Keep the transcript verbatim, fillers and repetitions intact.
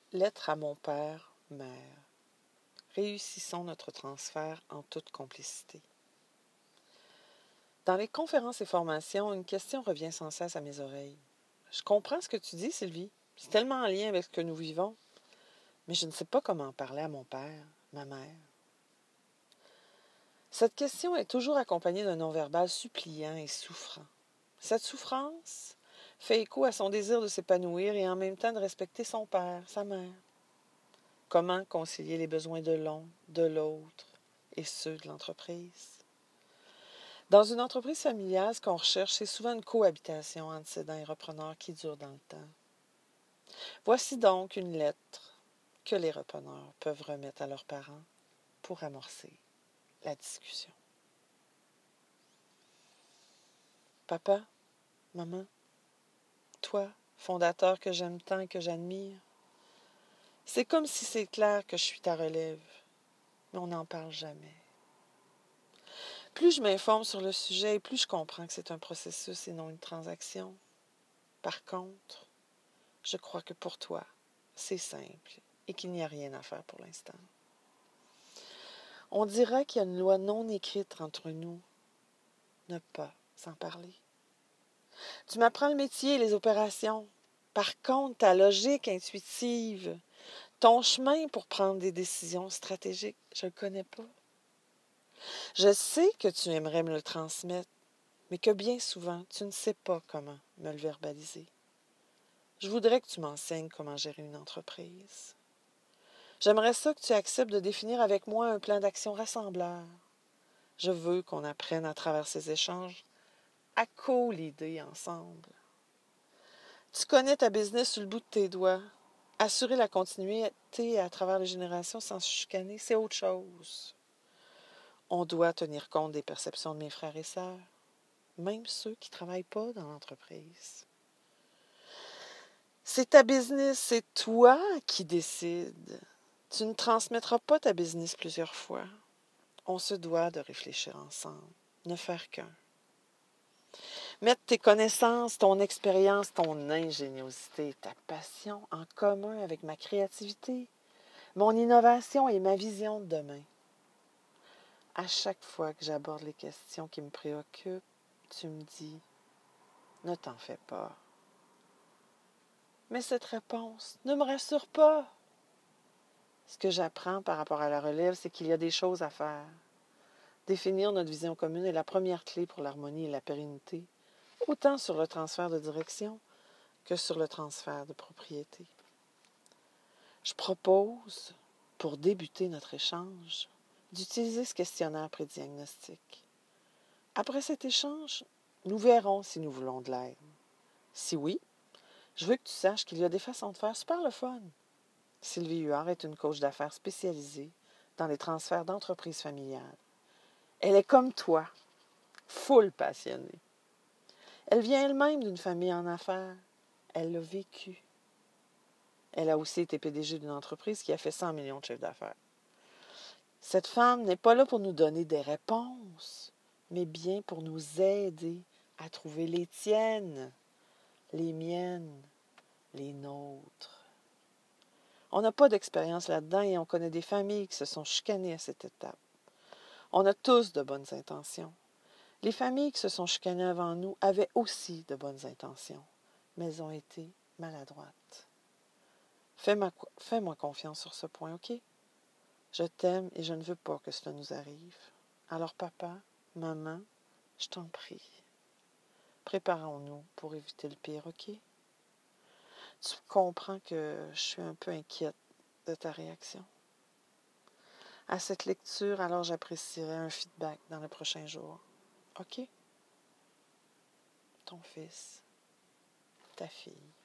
Lettre à mon père, mère. Réussissons notre transfert en toute complicité. Dans les conférences et formations, une question revient sans cesse à mes oreilles. Je comprends ce que tu dis, Sylvie. C'est tellement en lien avec ce que nous vivons. Mais je ne sais pas comment en parler à mon père, ma mère. Cette question est toujours accompagnée d'un non-verbal suppliant et souffrant. Cette souffrance fait écho à son désir de s'épanouir et en même temps de respecter son père, sa mère. Comment concilier les besoins de l'un, de l'autre et ceux de l'entreprise? Dans une entreprise familiale, ce qu'on recherche, c'est souvent une cohabitation entre cédants et repreneurs qui dure dans le temps. Voici donc une lettre que les repreneurs peuvent remettre à leurs parents pour amorcer la discussion. Papa, maman, toi, fondateur que j'aime tant et que j'admire, c'est comme si c'est clair que je suis ta relève, mais on n'en parle jamais. Plus je m'informe sur le sujet, et plus je comprends que c'est un processus et non une transaction. Par contre, je crois que pour toi, c'est simple et qu'il n'y a rien à faire pour l'instant. On dira qu'il y a une loi non écrite entre nous. Ne pas s'en parler. Tu m'apprends le métier et les opérations. Par contre, ta logique intuitive, ton chemin pour prendre des décisions stratégiques, je ne le connais pas. Je sais que tu aimerais me le transmettre, mais que bien souvent, tu ne sais pas comment me le verbaliser. Je voudrais que tu m'enseignes comment gérer une entreprise. J'aimerais ça que tu acceptes de définir avec moi un plan d'action rassembleur. Je veux qu'on apprenne à travers ces échanges à co-leader ensemble. Tu connais ta business sur le bout de tes doigts. Assurer la continuité à travers les générations sans se chicaner, c'est autre chose. On doit tenir compte des perceptions de mes frères et sœurs, même ceux qui ne travaillent pas dans l'entreprise. C'est ta business, c'est toi qui décides. Tu ne transmettras pas ta business plusieurs fois. On se doit de réfléchir ensemble, ne faire qu'un. Mettre tes connaissances, ton expérience, ton ingéniosité, ta passion en commun avec ma créativité, mon innovation et ma vision de demain. À chaque fois que j'aborde les questions qui me préoccupent, tu me dis « Ne t'en fais pas ». Mais cette réponse ne me rassure pas. Ce que j'apprends par rapport à la relève, c'est qu'il y a des choses à faire. Définir notre vision commune est la première clé pour l'harmonie et la pérennité, autant sur le transfert de direction que sur le transfert de propriété. Je propose, pour débuter notre échange, d'utiliser ce questionnaire pré-diagnostic. Après cet échange, nous verrons si nous voulons de l'aide. Si oui, je veux que tu saches qu'il y a des façons de faire super le fun. Sylvie Huard est une coach d'affaires spécialisée dans les transferts d'entreprises familiales. Elle est comme toi, full passionnée. Elle vient elle-même d'une famille en affaires. Elle l'a vécu. Elle a aussi été P D G d'une entreprise qui a fait cent millions de chiffre d'affaires. Cette femme n'est pas là pour nous donner des réponses, mais bien pour nous aider à trouver les tiennes, les miennes, les nôtres. On n'a pas d'expérience là-dedans et on connaît des familles qui se sont chicanées à cette étape. On a tous de bonnes intentions. Les familles qui se sont chicanées avant nous avaient aussi de bonnes intentions, mais elles ont été maladroites. Fais-moi, fais-moi confiance sur ce point, OK? Je t'aime et je ne veux pas que cela nous arrive. Alors papa, maman, je t'en prie, préparons-nous pour éviter le pire, OK? Tu comprends que je suis un peu inquiète de ta réaction. À cette lecture, alors j'apprécierais un feedback dans les prochains jours. OK? Ton fils, ta fille.